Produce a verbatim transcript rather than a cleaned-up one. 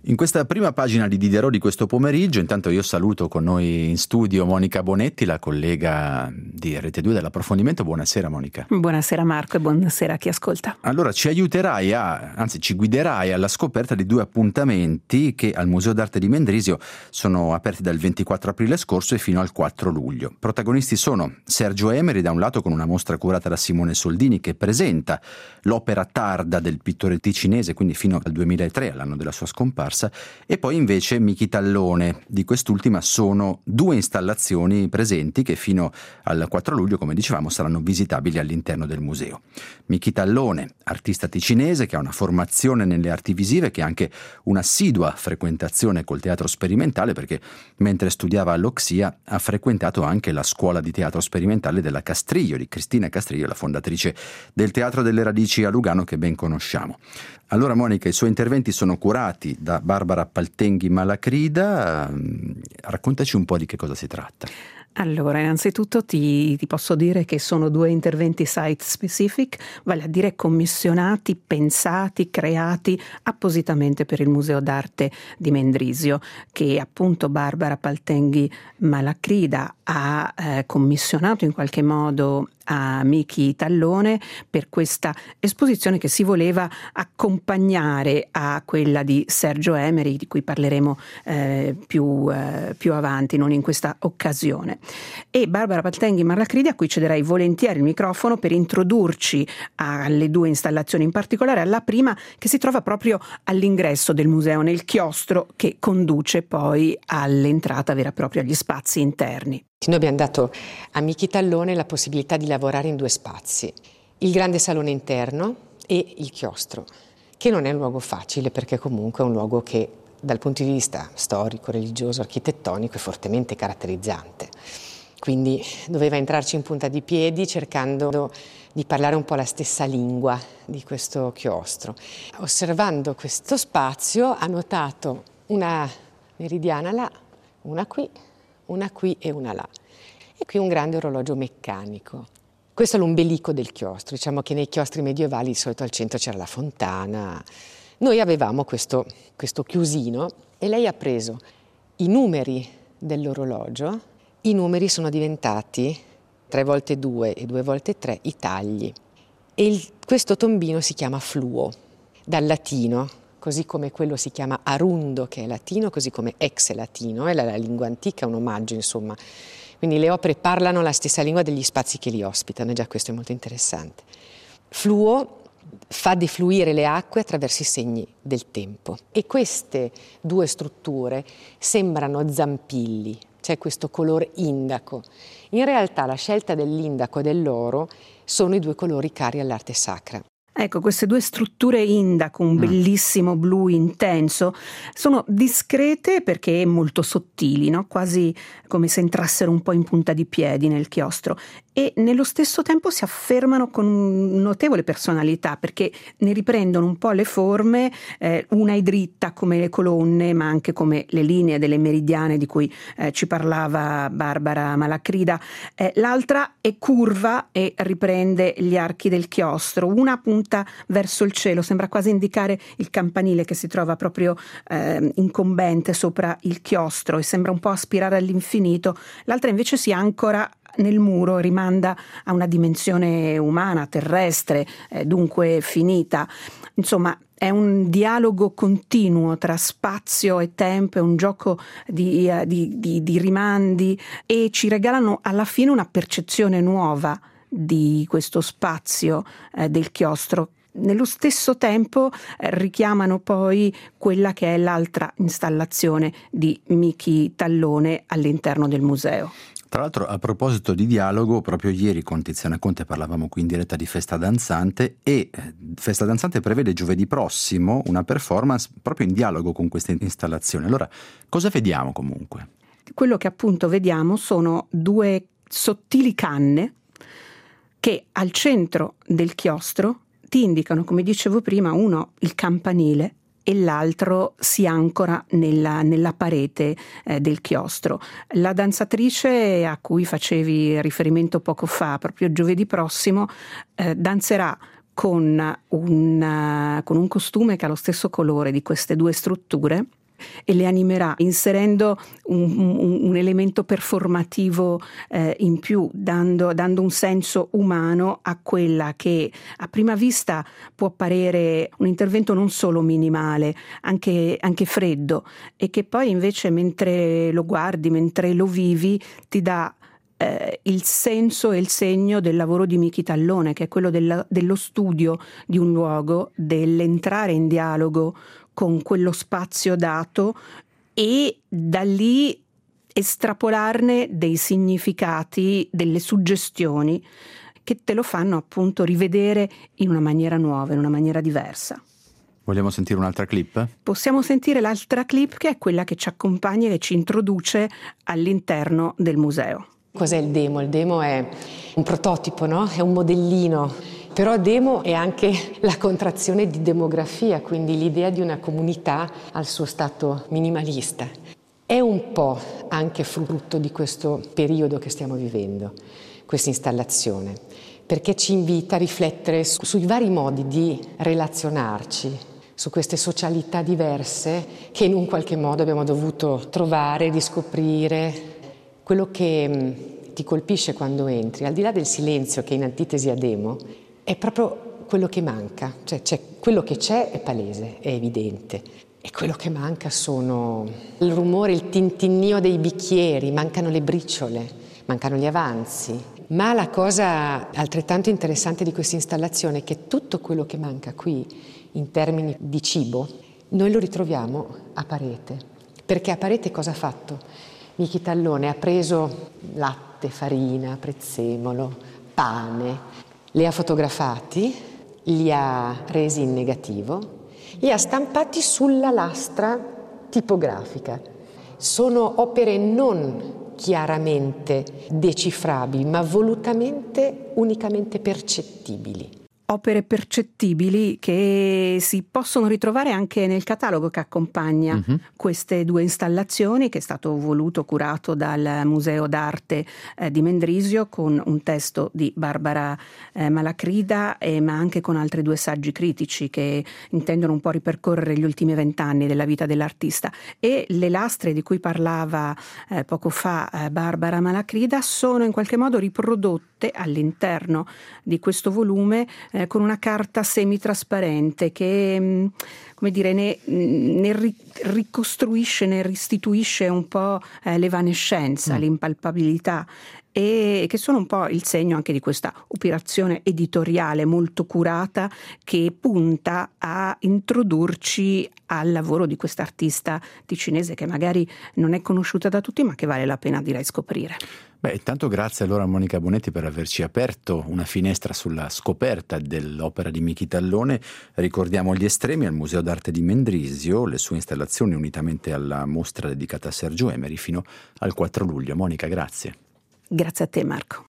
In questa prima pagina di Diderot di questo pomeriggio, intanto io saluto con noi in studio Monica Bonetti, la collega di Rete due dell'Approfondimento. Buonasera Monica. Buonasera Marco e buonasera a chi ascolta. Allora ci aiuterai a, anzi ci guiderai alla scoperta di due appuntamenti che al Museo d'Arte di Mendrisio sono aperti dal ventiquattro aprile scorso e fino al quattro luglio. Protagonisti sono Sergio Emery da un lato con una mostra curata da Simone Soldini che presenta l'opera tarda del pittore ticinese, quindi fino al duemilatré, all'anno della sua scomparsa, e poi invece Michi Tallone. Di quest'ultima sono due installazioni presenti che fino al quattro luglio, come dicevamo, saranno visitabili all'interno del museo. Michi Tallone, artista ticinese che ha una formazione nelle arti visive, che ha anche un'assidua frequentazione col teatro sperimentale, perché mentre studiava all'Oxia ha frequentato anche la scuola di teatro sperimentale della Castriglio, di Cristina Castriglio, la fondatrice del Teatro delle Radici a Lugano, che ben conosciamo. Allora Monica, i suoi interventi sono curati da Barbara Paltenghi Malacrida. Raccontaci un po' di che cosa si tratta. Allora, innanzitutto ti, ti posso dire che sono due interventi site specific, vale a dire commissionati, pensati, creati appositamente per il Museo d'Arte di Mendrisio, che appunto Barbara Paltenghi Malacrida ha eh, commissionato in qualche modo a Michi Tallone per questa esposizione che si voleva accompagnare a quella di Sergio Emery, di cui parleremo eh, più, eh, più avanti, non in questa occasione. E Barbara Paltenghi Malacrida, a cui cederei volentieri il microfono per introdurci alle due installazioni, in particolare alla prima che si trova proprio all'ingresso del museo, nel chiostro che conduce poi all'entrata vera e propria agli spazi interni. Noi abbiamo dato a Michi Tallone la possibilità di lavorare in due spazi, il grande salone interno e il chiostro, che non è un luogo facile perché comunque è un luogo che dal punto di vista storico, religioso, architettonico è fortemente caratterizzante. Quindi doveva entrarci in punta di piedi cercando di parlare un po' la stessa lingua di questo chiostro. Osservando questo spazio ha notato una meridiana là, una qui, una qui e una là. E qui un grande orologio meccanico. Questo è l'ombelico del chiostro. Diciamo che nei chiostri medievali di solito al centro c'era la fontana. Noi avevamo questo, questo chiusino e lei ha preso i numeri dell'orologio. I numeri sono diventati tre volte due e due volte tre i tagli. E il, questo tombino si chiama fluo, dal latino, così come quello si chiama arundo, che è latino, così come ex è latino, è la, la lingua antica, è un omaggio, insomma. Quindi le opere parlano la stessa lingua degli spazi che li ospitano, e già questo è molto interessante. Fluo fa defluire le acque attraverso i segni del tempo. E queste due strutture sembrano zampilli, c'è questo colore indaco. In realtà la scelta dell'indaco e dell'oro sono i due colori cari all'arte sacra. Ecco, queste due strutture indaco, un bellissimo blu intenso, sono discrete perché molto sottili, no? Quasi come se entrassero un po' in punta di piedi nel chiostro, e nello stesso tempo si affermano con notevole personalità perché ne riprendono un po' le forme, eh, una è dritta come le colonne ma anche come le linee delle meridiane di cui eh, ci parlava Barbara Malacrida, eh, l'altra è curva e riprende gli archi del chiostro, una punta verso il cielo, sembra quasi indicare il campanile che si trova proprio eh, incombente sopra il chiostro e sembra un po' aspirare all'infinito, l'altra invece si ancora nel muro, rimanda a una dimensione umana, terrestre, eh, dunque finita. Insomma, è un dialogo continuo tra spazio e tempo, è un gioco di, uh, di, di, di rimandi, e ci regalano alla fine una percezione nuova di questo spazio eh, del chiostro. Nello stesso tempo eh, richiamano poi quella che è l'altra installazione di Michi Tallone all'interno del museo. Tra l'altro, a proposito di dialogo, proprio ieri con Tiziana Conte parlavamo qui in diretta di Festa Danzante, e Festa Danzante prevede giovedì prossimo una performance proprio in dialogo con questa installazione. Allora, cosa vediamo comunque? Quello che appunto vediamo sono due sottili canne che al centro del chiostro ti indicano, come dicevo prima, uno il campanile e l'altro si ancora nella, nella parete eh, del chiostro. La danzatrice a cui facevi riferimento poco fa, proprio giovedì prossimo, eh, danzerà con un, con un costume che ha lo stesso colore di queste due strutture e le animerà inserendo un, un, un elemento performativo eh, in più, dando, dando un senso umano a quella che a prima vista può apparire un intervento non solo minimale, anche, anche freddo, e che poi invece mentre lo guardi, mentre lo vivi, ti dà eh, il senso e il segno del lavoro di Michi Tallone, che è quello della, dello studio di un luogo, dell'entrare in dialogo con quello spazio dato e da lì estrapolarne dei significati, delle suggestioni che te lo fanno appunto rivedere in una maniera nuova, in una maniera diversa. Vogliamo sentire un'altra clip? Possiamo sentire l'altra clip, che è quella che ci accompagna e ci introduce all'interno del museo. Cos'è il demo? Il demo è un prototipo, no? È un modellino. Però demo è anche la contrazione di demografia, quindi l'idea di una comunità al suo stato minimalista. È un po' anche frutto di questo periodo che stiamo vivendo, questa installazione, perché ci invita a riflettere su, sui vari modi di relazionarci, su queste socialità diverse che in un qualche modo abbiamo dovuto trovare, riscoprire. Quello che ti colpisce quando entri, al di là del silenzio che è in antitesi a demo, è proprio quello che manca, cioè c'è, quello che c'è è palese, è evidente, e quello che manca sono il rumore, il tintinnio dei bicchieri, mancano le briciole, mancano gli avanzi. Ma la cosa altrettanto interessante di questa installazione è che tutto quello che manca qui in termini di cibo noi lo ritroviamo a Parete, perché a Parete cosa ha fatto? Michi Tallone ha preso latte, farina, prezzemolo, pane, li ha fotografati, li ha resi in negativo, li ha stampati sulla lastra tipografica. Sono opere non chiaramente decifrabili, ma volutamente unicamente percettibili. Opere percettibili che si possono ritrovare anche nel catalogo che accompagna uh-huh. queste due installazioni, che è stato voluto, curato dal Museo d'Arte eh, di Mendrisio, con un testo di Barbara eh, Malacrida, eh, ma anche con altri due saggi critici che intendono un po' ripercorrere gli ultimi vent'anni della vita dell'artista. E le lastre di cui parlava eh, poco fa eh, Barbara Malacrida sono in qualche modo riprodotte all'interno di questo volume eh, con una carta semitrasparente che mh, come dire, ne, ne ri- ricostruisce, ne restituisce un po' eh, l'evanescenza, mm. l'impalpabilità, e che sono un po' il segno anche di questa operazione editoriale molto curata che punta a introdurci al lavoro di quest'artista ticinese che magari non è conosciuta da tutti, ma che vale la pena, direi, scoprire. Beh, intanto grazie allora a Monica Bonetti per averci aperto una finestra sulla scoperta dell'opera di Michi Tallone. Ricordiamo Gli Estremi al Museo d'Arte di Mendrisio, le sue installazioni unitamente alla mostra dedicata a Sergio Emery fino al quattro luglio. Monica, grazie. Grazie a te, Marco.